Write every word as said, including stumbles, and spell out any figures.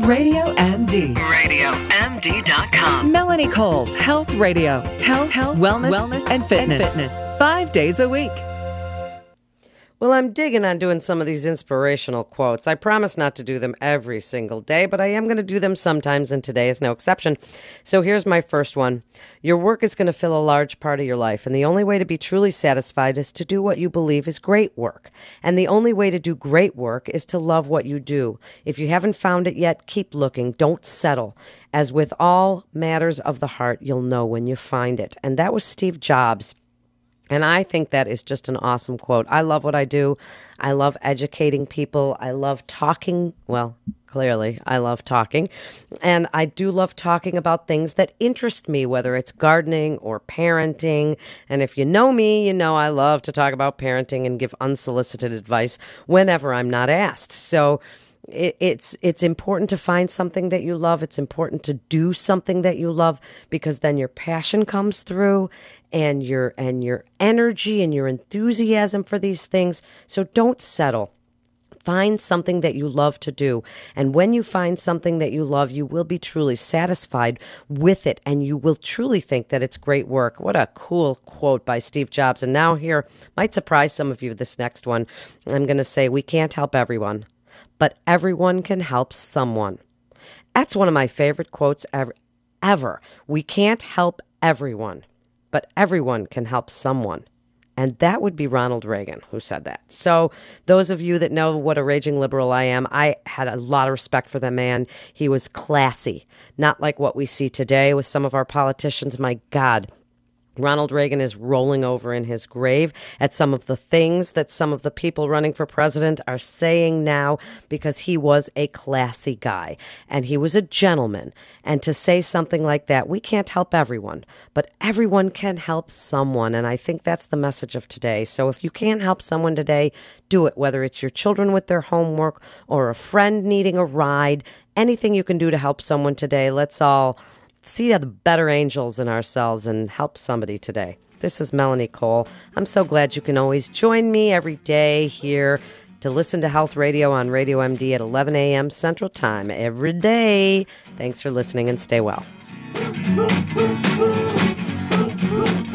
Radio M D. radio m d dot com. Melanie Cole's Health Radio. Health, health, wellness, wellness and fitness. and fitness. Five days a week. Well, I'm digging on doing some of these inspirational quotes. I promise not to do them every single day, but I am going to do them sometimes, and today is no exception. So here's my first one. Your work is going to fill a large part of your life, and the only way to be truly satisfied is to do what you believe is great work. And the only way to do great work is to love what you do. If you haven't found it yet, keep looking. Don't settle. As with all matters of the heart, you'll know when you find it. And that was Steve Jobs. And I think that is just an awesome quote. I love what I do. I love educating people. I love talking. Well, clearly, I love talking. And I do love talking about things that interest me, whether it's gardening or parenting. And if you know me, you know I love to talk about parenting and give unsolicited advice whenever I'm not asked. So It, it's it's important to find something that you love. It's important to do something that you love, because then your passion comes through, and your and your energy and your enthusiasm for these things. So don't settle. Find something that you love to do. And when you find something that you love, you will be truly satisfied with it, and you will truly think that it's great work. What a cool quote by Steve Jobs. And now here, might surprise some of you, this next one. I'm going to say, we can't help everyone, but everyone can help someone. That's one of my favorite quotes ever. ever. We can't help everyone, but everyone can help someone. And that would be Ronald Reagan who said that. So those of you that know what a raging liberal I am, I had a lot of respect for the man. He was classy, not like what we see today with some of our politicians. My God. Ronald Reagan is rolling over in his grave at some of the things that some of the people running for president are saying now, because he was a classy guy and he was a gentleman. And to say something like that, we can't help everyone, but everyone can help someone. And I think that's the message of today. So if you can't help someone today, do it, whether it's your children with their homework or a friend needing a ride, anything you can do to help someone today. Let's all see the better angels in ourselves and help somebody today. This is Melanie Cole. I'm so glad you can always join me every day here to listen to Health Radio on Radio M D at eleven a.m. Central Time every day. Thanks for listening, and stay well.